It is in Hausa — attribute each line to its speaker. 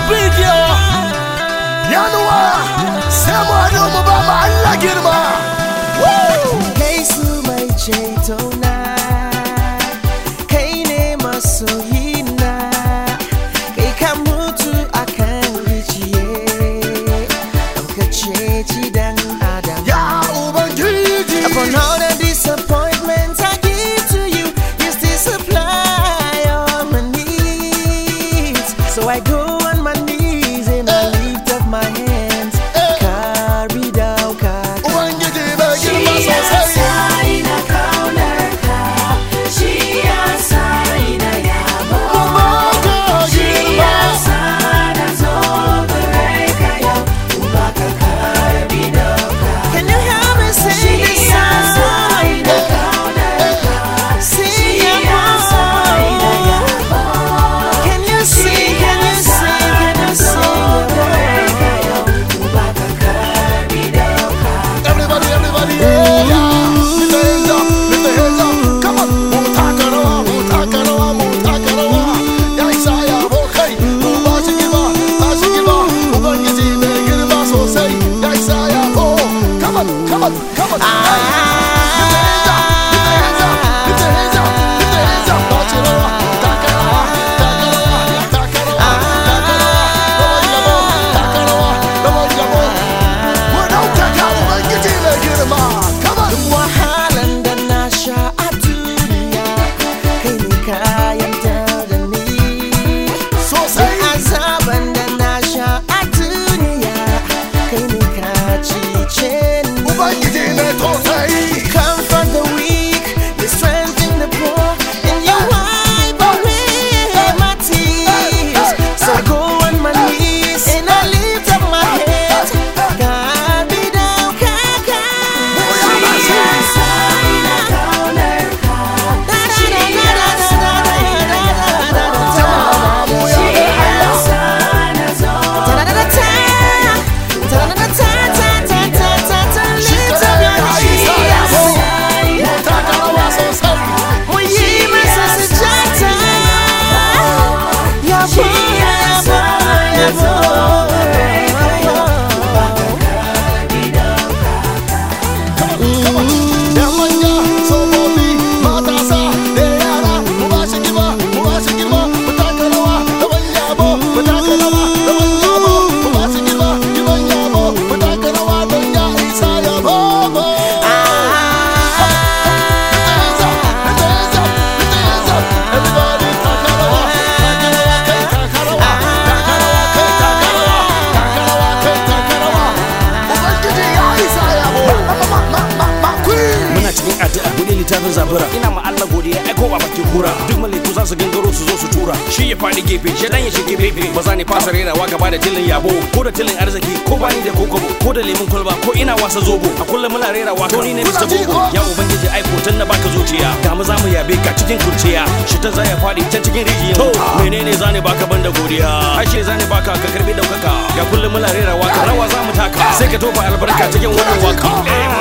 Speaker 1: bidiyo yanuwa sai mu haɗu mu ba ma Allah girma.
Speaker 2: Kai su mai ceto na, kai ne masoyina, kai ka mutu akan rijiye, ka ceci dan Adam.
Speaker 1: Ya Ubangiji,
Speaker 2: Upon all the disappointments I give to you, you still supply all my needs. So I go on my knees and I lift up my hands, carry down,
Speaker 1: Ubangiji bai girma sosai.
Speaker 2: Can you help me sing this song? Sing it more. Can you sing? Can you sing? Can you sing?
Speaker 1: Everybody, yeah. Lift the hands up, lift the hands up. Come on, mutakarawa. Ya Isaya, okay. Ba shi girma. Ubangiji bai girma sosai. Ya Isaya, oh. Come on. Lift the hands up. Ba shi rawa. Takarawa. Rawan yabo. Wannan taka Ubangiji bai girma. Come on.
Speaker 2: Wahalan da na sha a duniya, kai ne kayan da ni.
Speaker 1: Sosai.
Speaker 2: Azaban da na sha a duniya, kai ne ka cece ni.
Speaker 1: Ubangiji ne tosai.
Speaker 2: Comfort the weak, you strengthen the poor, and you wipe away my tears. So I go on my knees and I lift up my hands. God be down,
Speaker 3: littafin zabura ina ma Allah godiya ai ko ba bakin kura duk maliku za su gangaro su zo su tura shi ya fadi gefe shedan ya shige gefe ba za ni fasa rerawa gaba da tilin yabo ko da tilin arziki ko ba ni da kokobo ko da lemun kwalba ko ina wasa zobo a kullum muna rerawa to ni ne Mr. Bobo ya ubangiji ai ko na baka zuciya ga mu za mu yabe ka cikin kurciya shi ta zaya fadi can cikin rijiya menene zani baka banda godiya ashe zani baka ka karbi daukaka ga kullum muna rerawa ka rawa za mu taka sai ka tofa albarka cikin wannan waka